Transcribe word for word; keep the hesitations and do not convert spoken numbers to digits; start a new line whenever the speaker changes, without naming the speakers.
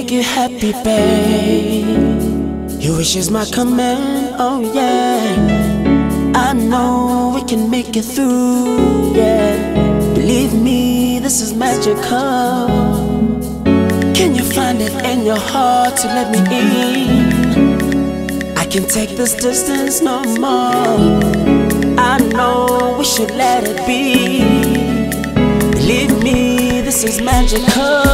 make you happy, babe. Your wish is my command, oh yeah. I know we can make it through, yeah. Believe me, this is magical. Can you find it in your heart to let me in? I can't take this distance no more. I know we should let it be. Believe me, this is magical.